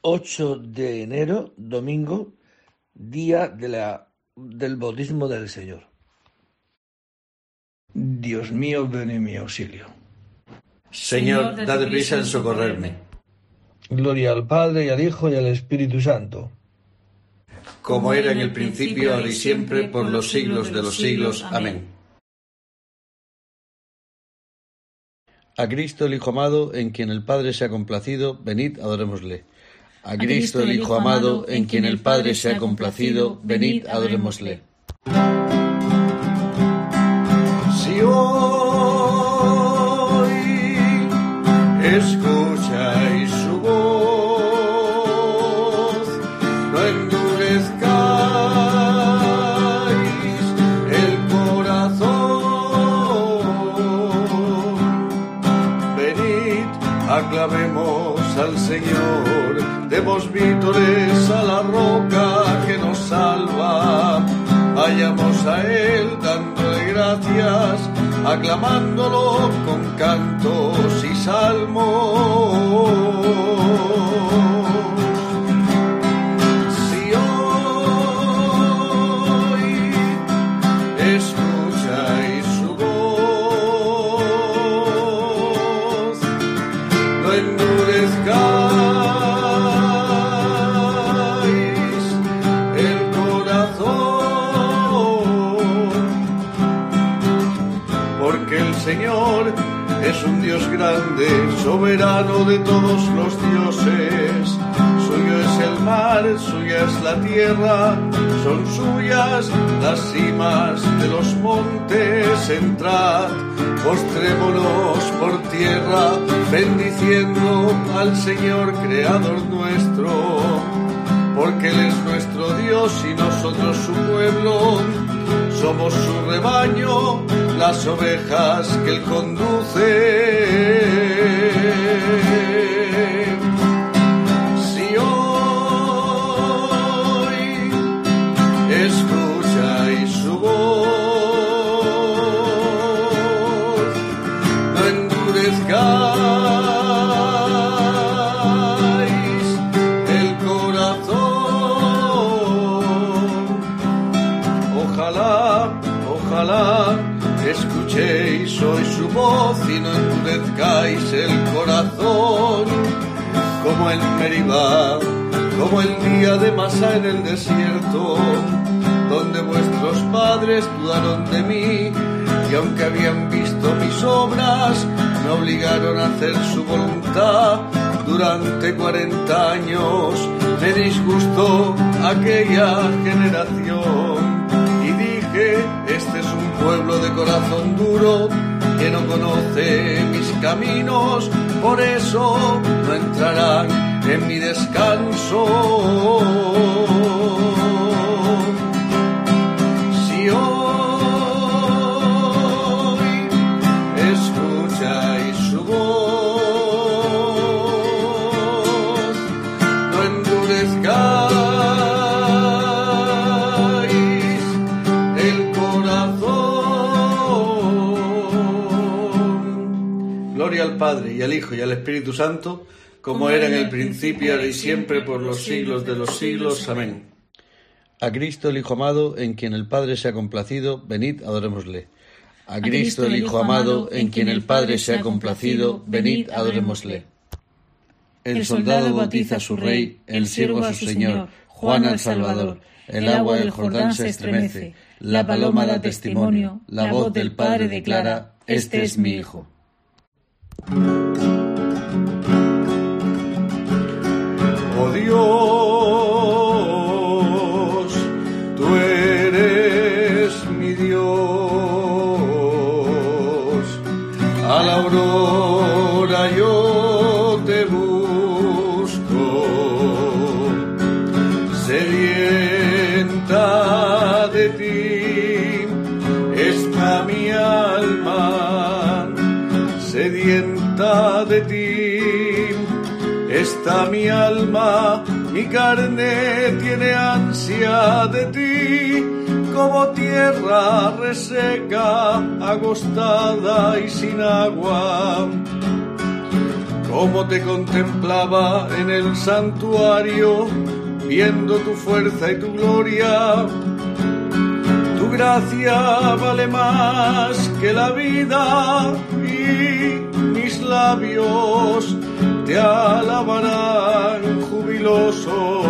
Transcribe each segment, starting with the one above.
8 de enero, domingo, día del bautismo del Señor. Dios mío, ven en mi auxilio. Señor, date prisa en socorrerme. Gloria al Padre, y al Hijo, y al Espíritu Santo. Como era en el principio, ahora y siempre, por los siglos de los siglos. Amén. A Cristo el Hijo amado, en quien el Padre se ha complacido, venid, adorémosle. A Cristo el Hijo amado, en quien el Padre se ha complacido, venid, adorémosle. Si hoy escucháis su voz, no endurezcáis el corazón. Venid, aclamemos al Señor, demos vítores a la roca que nos salva. Vayamos a Él dándole gracias, aclamándolo con cantos y salmos. Si hoy escucháis su voz, no endurezcáis el corazón, porque el Señor es un Dios grande, soberano de todos los dioses. Suyo es el mar, suya es la tierra, son suyas las cimas de los montes. Entrad, postrémonos por tierra, bendiciendo al Señor creador nuestro, porque Él es nuestro Dios y nosotros su pueblo. Somos su rebaño, las ovejas que Él conduce. Si hoy escucháis su voz, no endurezcáis el corazón. Ojalá escuchéis hoy su voz y no endurezcáis el corazón, como en Meribá, como el día de Masá en el desierto, donde vuestros padres dudaron de mí, y aunque habían visto mis obras, me obligaron a hacer su voluntad. Durante 40 años me disgustó aquella generación. Este es un pueblo de corazón duro, que no conoce mis caminos, por eso no entrarán en mi descanso. Si hoy escucháis su voz, no endurezcáis al Padre, y al Hijo, y al Espíritu Santo, como era en el principio, ahora y siempre, por los siglos de los siglos. Amén. A Cristo el Hijo amado, en quien el Padre se ha complacido, venid, adorémosle. A Cristo el Hijo amado, en quien el Padre se ha complacido, venid, adorémosle. El soldado bautiza a su Rey, el siervo a su Señor, Juan al Salvador. El agua del Jordán se estremece, la paloma da testimonio, la voz del Padre declara, este es mi Hijo. Oh Dios, tú eres mi Dios. A la aurora yo te busco, sedienta de ti está mi alma, sedienta de ti está mi alma, mi carne tiene ansia de ti, como tierra reseca, agostada y sin agua. como te contemplaba en el santuario, viendo tu fuerza y tu gloria. Tu gracia vale más que la vida y mis labios te alabarán jubilosos.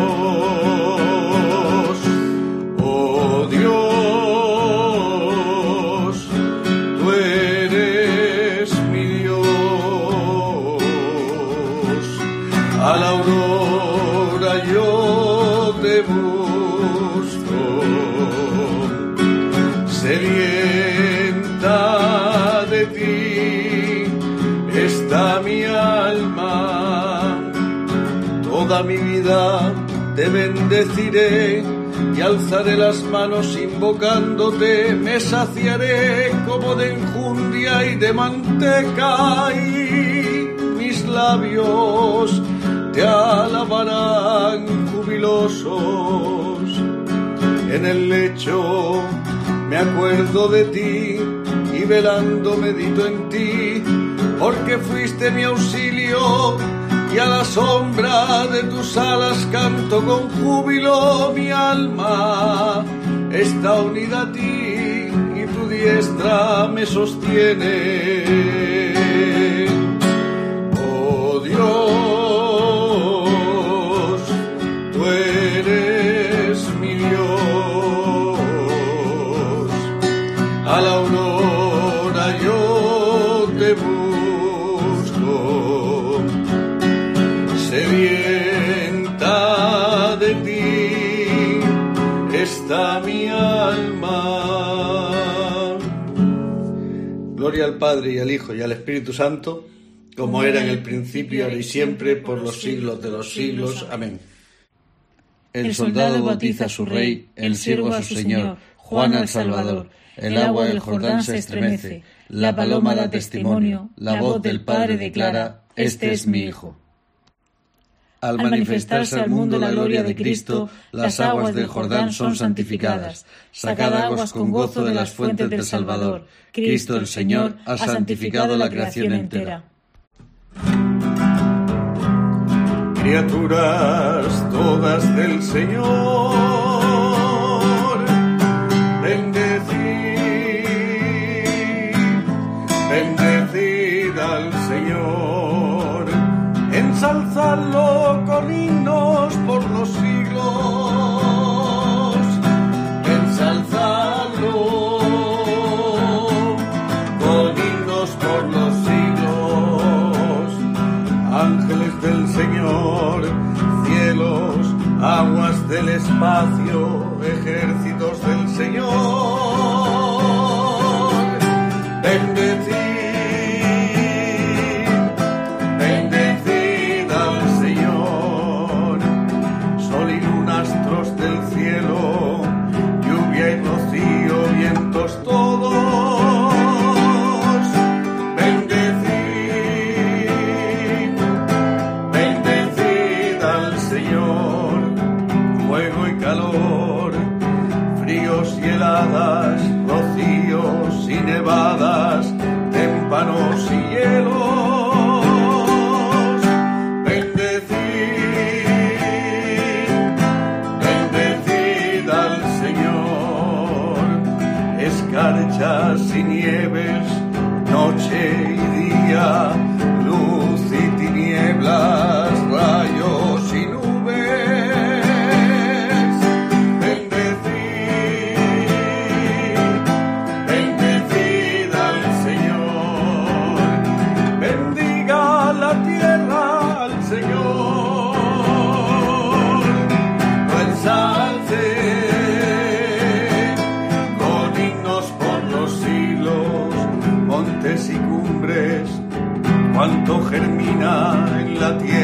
Oh Dios, tú eres mi Dios. A la aurora yo te busco, sedienta de ti está mi alma. Toda mi vida te bendeciré y alzaré las manos invocándote. Me saciaré como de enjundia y de manteca, y mis labios te alabarán jubilosos. En el lecho me acuerdo de ti y velando medito en ti, porque fuiste mi auxilio y a la sombra de tus alas canto con júbilo. Mi alma está unida a ti y tu diestra me sostiene. Oh Dios, tú eres mi Dios. A la aurora yo te busco, sedienta de ti está mi alma. Gloria al Padre y al Hijo y al Espíritu Santo, como era en el principio, ahora y siempre, por los siglos de los siglos. Amén. El soldado bautiza a su rey, el siervo a su señor, Juan al Salvador. El agua del Jordán se estremece, la paloma da testimonio, la voz del Padre declara: este es mi Hijo. Al manifestarse al mundo la gloria de Cristo, las aguas del Jordán son santificadas. Sacad aguas con gozo de las fuentes del Salvador. Cristo el Señor ha santificado la creación entera. Criaturas todas del Señor, bendecid al Señor, ensalzadlo con himnos por los siglos, ensalzadlo con himnos por los siglos. Ángeles del Señor, cielos, aguas del espacio, ejércitos del Señor, bendecid al Señor. Sol y luna, astros del cielo, lluvia y rocío, vientos todos, bendecid al Señor. Fuego y calor, fríos y heladas, rocíos y nevadas, témpanos y hielos, bendecid al Señor. Escarchas y nieves, noche y día, luz y tinieblas, rayos y nubes, bendecid al Señor. Bendiga la tierra al Señor, lo ensalce con himnos por los siglos. Montes y cumbres, cuanto germina en la tierra,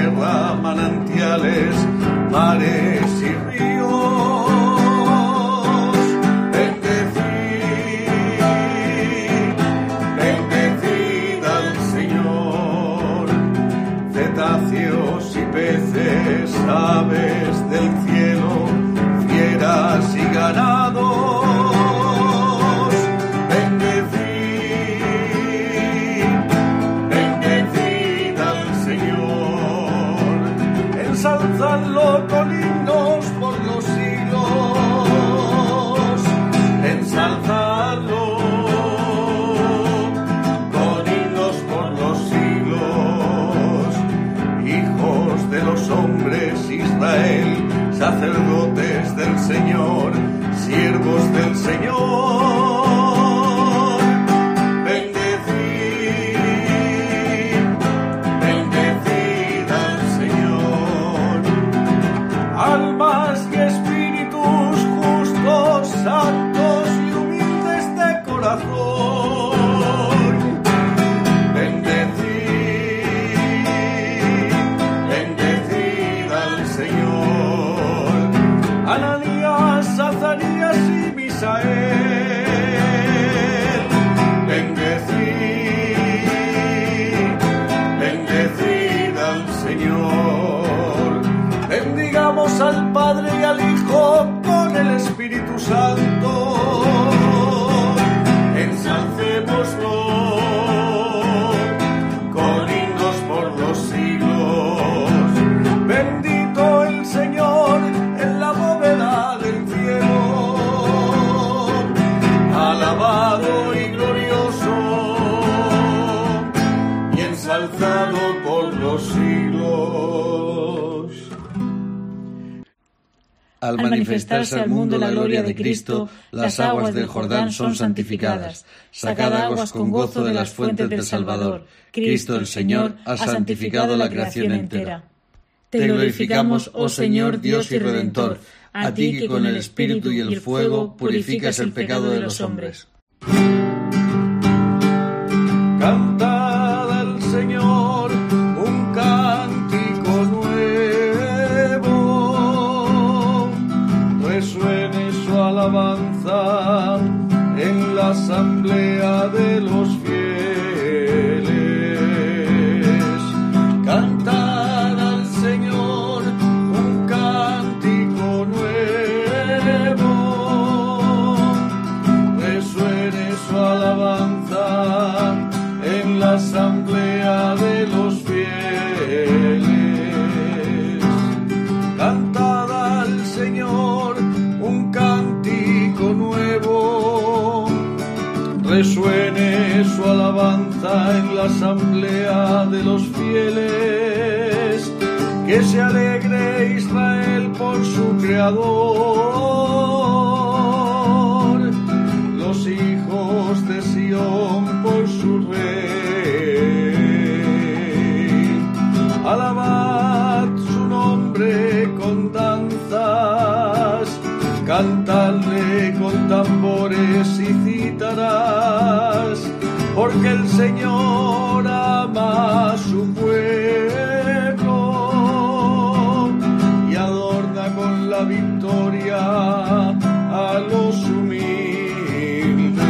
hijos del Señor, bendecid al Señor. Almas y espíritus justos, santos y humildes de corazón, bendecid al Señor. Ananías, Azarías y Misael, bendecid al Señor. Bendigamos al Padre y al Hijo con el Espíritu Santo. Ensalcémoslo con himnos por los siglos. Bendito el Señor en la bóveda del cielo, alabado y glorioso y ensalzado por los siglos. Al manifestarse al mundo la gloria de Cristo, las aguas del Jordán son santificadas. Sacad aguas con gozo de las fuentes del Salvador. Cristo el Señor ha santificado la creación entera. Te glorificamos, oh Señor, Dios y Redentor, a ti que con el Espíritu y el fuego purificas el pecado de los hombres. Cantad al Señor un cántico nuevo, resuene su alabanza en la asamblea de los fieles. Cantad al Señor un cántico nuevo, resuene su alabanza en la asamblea de los fieles. Cantad al Señor un cántico nuevo, resuene su alabanza en la asamblea de los fieles. Que se alegre Israel por su Creador, los hijos de Sión por su Rey. Alabad su nombre con danzas, cantadle con tambores y cítaras, porque el Señor ama a su pueblo y adorna con la victoria a los humildes.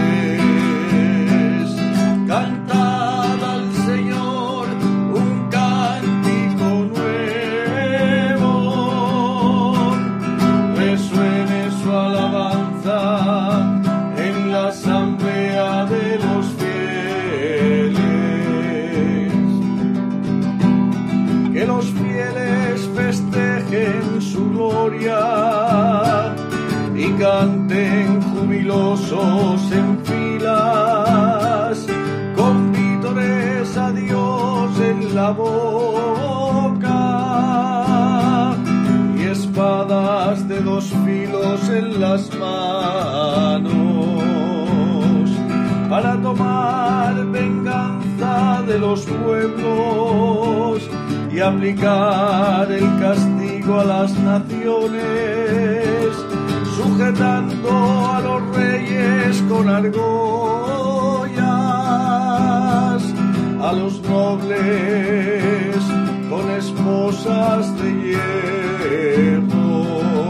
Cantad al Señor un cántico nuevo, resuene su alabanza en la asamblea de los fieles. Que los fieles festejen su gloria y canten jubilosos en filas, con vítores a Dios en la boca y espadas de dos filos en las manos, para tomar venganza de los pueblos y aplicar el castigo a las naciones, sujetando a los reyes con argollas, a los nobles con esposas de hierro.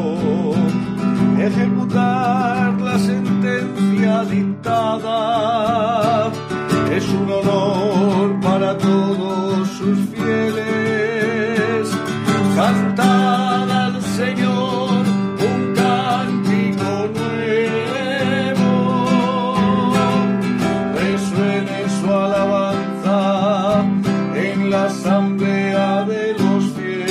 Ejecutar la sentencia dictada es un honor para todos sus fieles. Cantad al Señor un cántico nuevo, resuene su alabanza en la asamblea de los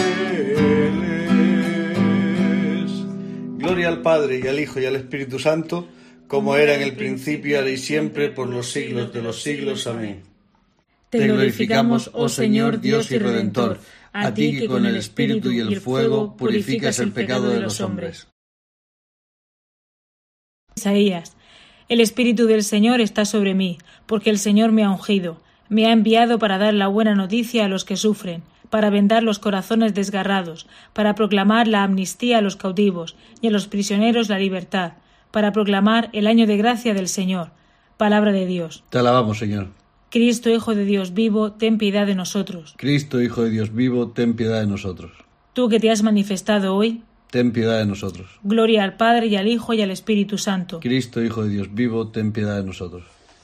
fieles. Gloria al Padre y al Hijo y al Espíritu Santo, como era en el principio, ahora y siempre, por los siglos de los siglos. Amén. Te glorificamos, oh Señor, Dios y Redentor, a ti que con el Espíritu y el fuego purificas el pecado de los hombres. Isaías: el Espíritu del Señor está sobre mí, porque el Señor me ha ungido, me ha enviado para dar la buena noticia a los que sufren, para vendar los corazones desgarrados, para proclamar la amnistía a los cautivos y a los prisioneros la libertad, para proclamar el año de gracia del Señor. Palabra de Dios. Te alabamos, Señor. Cristo, Hijo de Dios vivo, ten piedad de nosotros. Cristo, Hijo de Dios vivo, ten piedad de nosotros. Tú que te has manifestado hoy, ten piedad de nosotros. Gloria al Padre, y al Hijo, y al Espíritu Santo. Cristo, Hijo de Dios vivo, ten piedad de nosotros.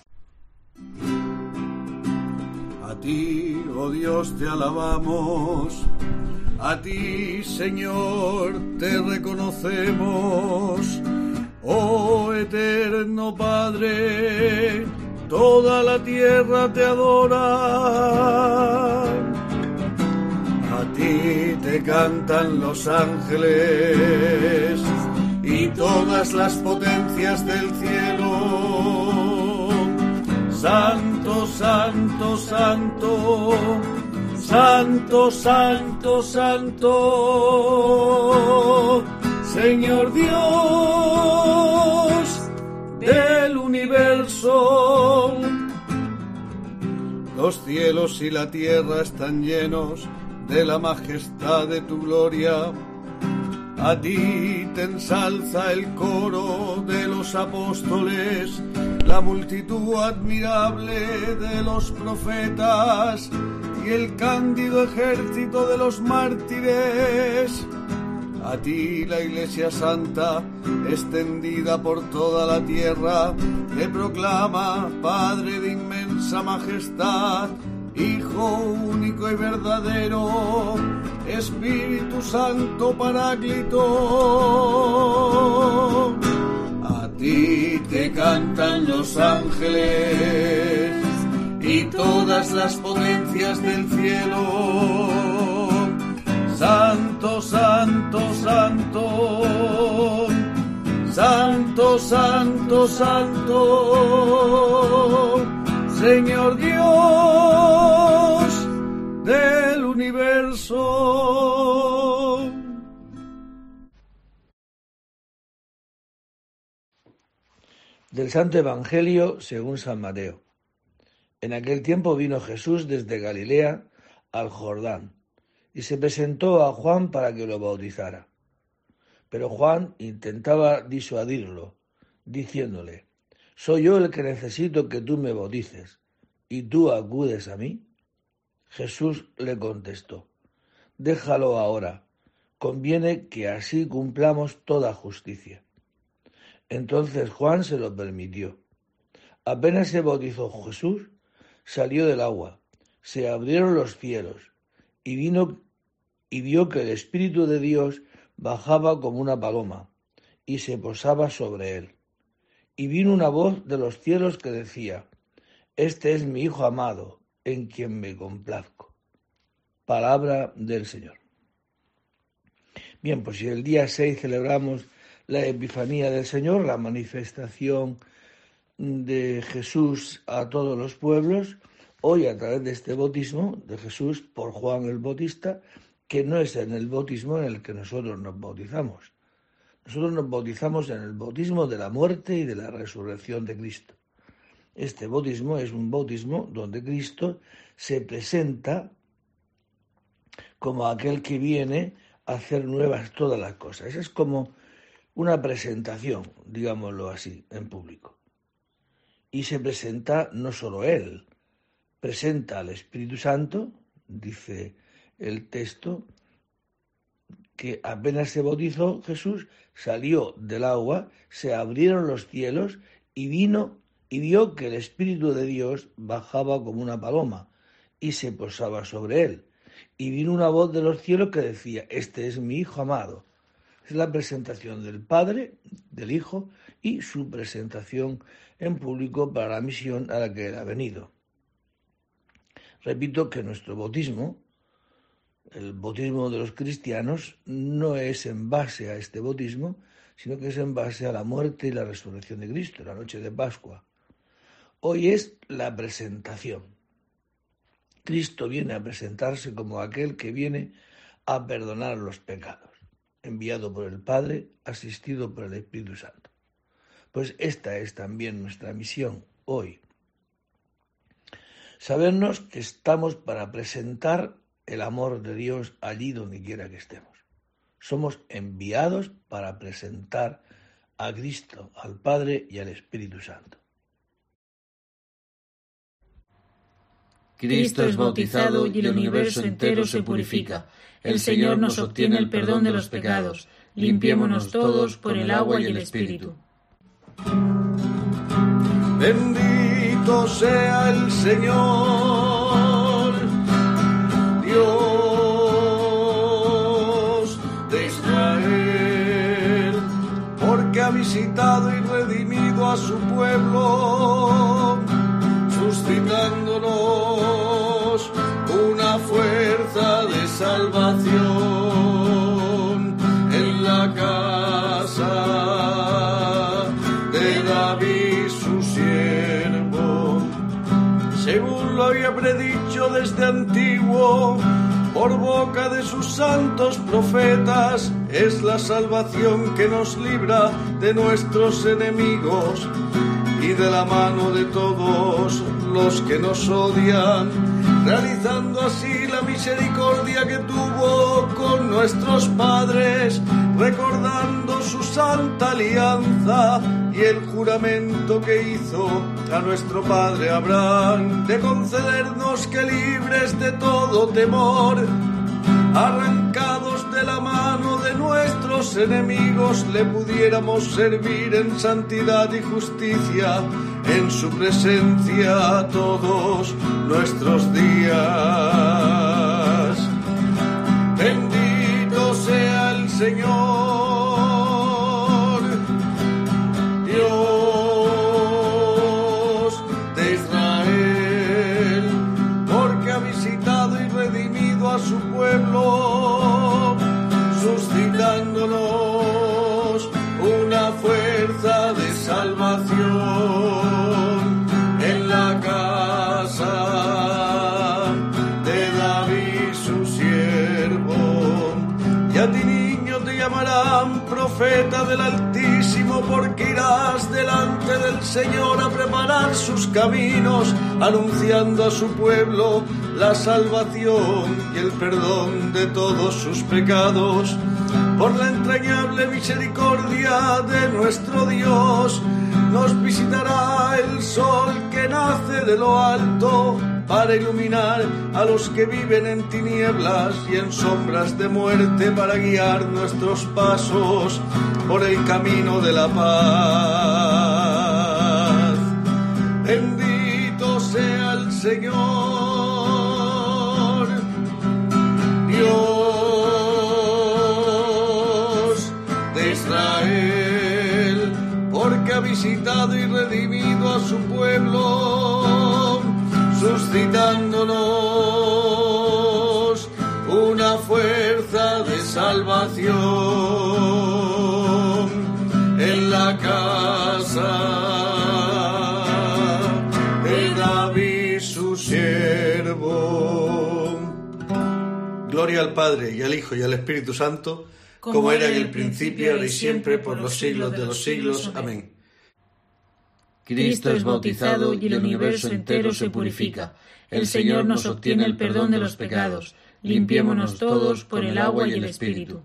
A ti, oh Dios, te alabamos. A ti, Señor, te reconocemos. Oh eterno Padre, toda la tierra te adora. A ti te cantan los ángeles y todas las potencias del cielo. Santo, santo, santo, santo, santo, santo, Señor Dios del universo. Los cielos y la tierra están llenos de la majestad de tu gloria. A ti te ensalza el coro de los apóstoles, la multitud admirable de los profetas y el cándido ejército de los mártires. A ti la Iglesia Santa, extendida por toda la tierra, te proclama Padre de inmensa majestad, Hijo único y verdadero, Espíritu Santo Paráclito. A ti te cantan los ángeles y todas las potencias del cielo. Santo, santo, santo, santo, santo, santo, Señor Dios del universo. Del Santo Evangelio según San Mateo. En aquel tiempo vino Jesús desde Galilea al Jordán y se presentó a Juan para que lo bautizara. Pero Juan intentaba disuadirlo, diciéndole: ¿soy yo el que necesito que tú me bautices, y tú acudes a mí? Jesús le contestó: déjalo ahora, conviene que así cumplamos toda justicia. Entonces Juan se lo permitió. Apenas se bautizó Jesús, salió del agua, se abrieron los cielos, y vio que el Espíritu de Dios bajaba como una paloma, y se posaba sobre él. Y vino una voz de los cielos que decía: este es mi Hijo amado, en quien me complazco. Palabra del Señor. Bien, pues si el día 6 celebramos la Epifanía del Señor, la manifestación de Jesús a todos los pueblos, hoy a través de este bautismo de Jesús por Juan el Bautista, que no es en el bautismo en el que nosotros nos bautizamos. Nosotros nos bautizamos en el bautismo de la muerte y de la resurrección de Cristo. Este bautismo es un bautismo donde Cristo se presenta como aquel que viene a hacer nuevas todas las cosas. Es como una presentación, digámoslo así, en público. Y se presenta no solo Él, presenta al Espíritu Santo, dice el texto, que apenas se bautizó Jesús, salió del agua, se abrieron los cielos y vino y vio que el Espíritu de Dios bajaba como una paloma y se posaba sobre él. Y vino una voz de los cielos que decía: este es mi Hijo amado. Es la presentación del Padre, del Hijo y su presentación en público para la misión a la que Él ha venido. Repito que nuestro bautismo, el bautismo de los cristianos, no es en base a este bautismo, sino que es en base a la muerte y la resurrección de Cristo, la noche de Pascua. Hoy es la presentación. Cristo viene a presentarse como aquel que viene a perdonar los pecados, enviado por el Padre, asistido por el Espíritu Santo. Pues esta es también nuestra misión hoy. Sabernos que estamos para presentar el amor de Dios allí donde quiera que estemos. Somos enviados para presentar a Cristo, al Padre y al Espíritu Santo. Cristo es bautizado y el universo entero se purifica. El Señor nos obtiene el perdón de los pecados. Limpiémonos todos por el agua y el Espíritu. Bendito sea el Señor, Dios de Israel, porque ha visitado y redimido a su pueblo, suscitándonos una fuerza de salvación en la casa de David su siervo, según lo había predicho desde antiguo por boca de sus santos profetas. Es la salvación que nos libra de nuestros enemigos y de la mano de todos los que nos odian, realizando así la misericordia que tuvo con nuestros padres, recordando su santa alianza y el juramento que hizo a nuestro padre Abraham, de concedernos que, libres de todo temor, arrancados de la mano de nuestros enemigos, le pudiéramos servir en santidad y justicia en su presencia todos nuestros días. Bendito sea el Señor, Dios de Israel, porque ha visitado y redimido a su pueblo, suscitándonos una fuerza de salvación en la casa de David su siervo. Y a ti, niño, te llamarán profeta del Altísimo, porque irás delante del Señor a preparar sus caminos, anunciando a su pueblo la salvación y el perdón de todos sus pecados. Por la entrañable misericordia de nuestro Dios, nos visitará el sol que nace de lo alto, para iluminar a los que viven en tinieblas y en sombras de muerte, para guiar nuestros pasos por el camino de la paz. Bendito sea el Señor, Dios de Israel, porque ha visitado y redimido a su pueblo, suscitándonos una fuerza de salvación en la casa de David su siervo. Gloria al Padre, y al Hijo, y al Espíritu Santo, como era en el principio, ahora y siempre, por los siglos de los siglos. Amén. Cristo es bautizado y el universo entero se purifica. El Señor nos obtiene el perdón de los pecados. Limpiémonos todos por el agua y el Espíritu.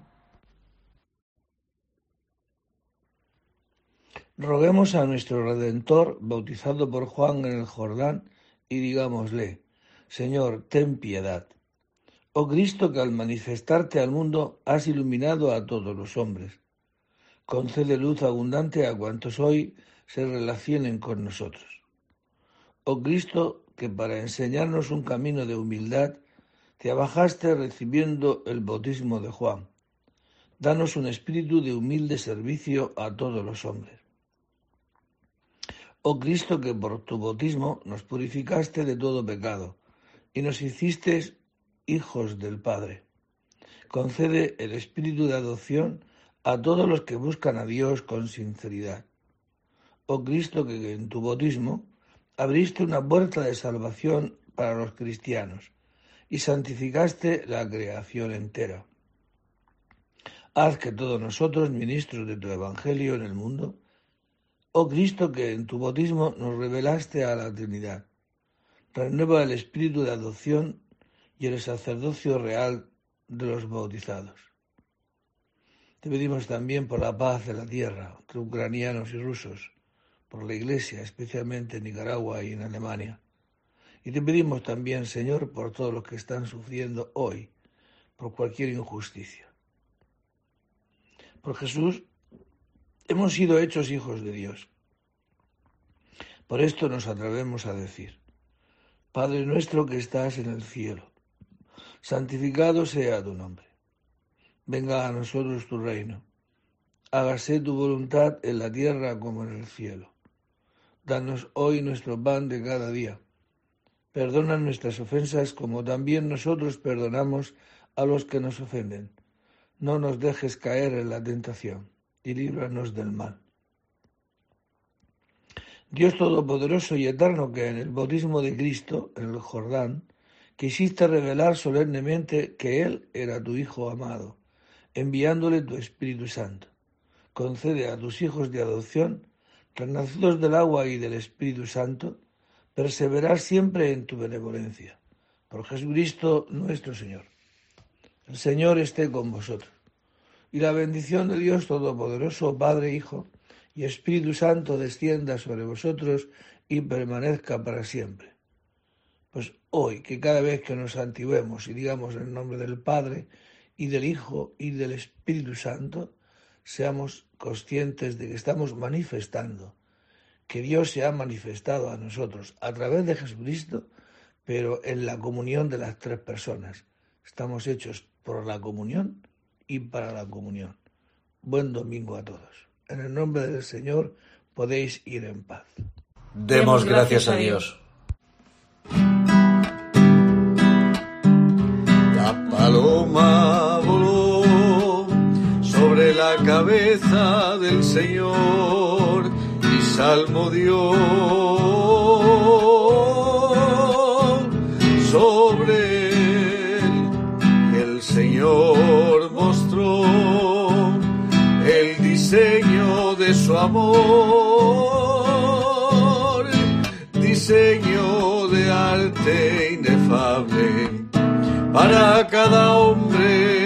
Roguemos a nuestro Redentor, bautizado por Juan en el Jordán, y digámosle: Señor, ten piedad. Oh Cristo, que al manifestarte al mundo has iluminado a todos los hombres, concede luz abundante a cuantos hoy se relacionen con nosotros. Oh Cristo, que para enseñarnos un camino de humildad te abajaste recibiendo el bautismo de Juan. Danos un espíritu de humilde servicio a todos los hombres. Oh Cristo, que por tu bautismo nos purificaste de todo pecado y nos hiciste hijos del Padre. Concede el espíritu de adopción a todos los que buscan a Dios con sinceridad. Oh Cristo, que en tu bautismo abriste una puerta de salvación para los cristianos y santificaste la creación entera. Haz que todos nosotros, ministros de tu Evangelio en el mundo, Oh Cristo, que en tu bautismo nos revelaste a la Trinidad, renueva el espíritu de adopción y el sacerdocio real de los bautizados. Te pedimos también por la paz de la tierra, entre ucranianos y rusos, por la Iglesia, especialmente en Nicaragua y en Alemania. Y te pedimos también, Señor, por todos los que están sufriendo hoy, por cualquier injusticia. Por Jesús hemos sido hechos hijos de Dios. Por esto nos atrevemos a decir: Padre nuestro que estás en el cielo, santificado sea tu nombre. Venga a nosotros tu reino. Hágase tu voluntad en la tierra como en el cielo. Danos hoy nuestro pan de cada día. Perdona nuestras ofensas como también nosotros perdonamos a los que nos ofenden. No nos dejes caer en la tentación y líbranos del mal. Dios Todopoderoso y Eterno, que en el bautismo de Cristo, en el Jordán, quisiste revelar solemnemente que Él era tu Hijo amado, enviándole tu Espíritu Santo. Concede a tus hijos de adopción, renacidos del agua y del Espíritu Santo, perseverar siempre en tu benevolencia. Por Jesucristo nuestro Señor. El Señor esté con vosotros. Y la bendición de Dios Todopoderoso, Padre, Hijo y Espíritu Santo descienda sobre vosotros y permanezca para siempre. Pues hoy, que cada vez que nos santiguemos y digamos en el nombre del Padre y del Hijo y del Espíritu Santo, seamos conscientes de que estamos manifestando que Dios se ha manifestado a nosotros a través de Jesucristo, pero en la comunión de las tres personas. Estamos hechos por la comunión y para la comunión. Buen domingo a todos. En el nombre del Señor podéis ir en paz. Demos gracias a Dios. La paloma voló sobre la cabeza del Señor y salmo dio sobre él. El Señor mostró el diseño de su amor, diseño de arte inefable para cada hombre.